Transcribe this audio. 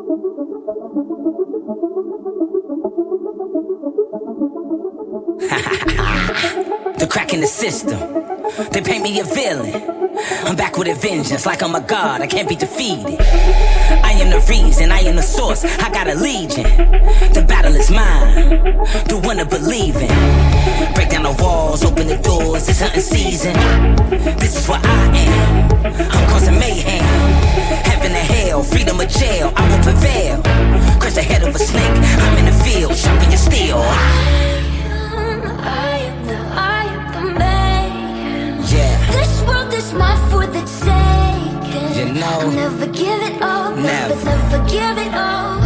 The crack in the system, they paint me a villain. I'm back with a vengeance, like I'm a god, I can't be defeated. I am the reason, I am the source, I got a legion. The battle is mine, the one to believe in. Break down the walls, open the doors, it's hunting season. This is what I am, I'm causing mayhem. Heaven and hell, freedom or jail, I will prevail. Crush the head of a snake, I'm in the field, sharpen your steel. This world is mine for the taking. You know, I'll never give it up. Never give it up.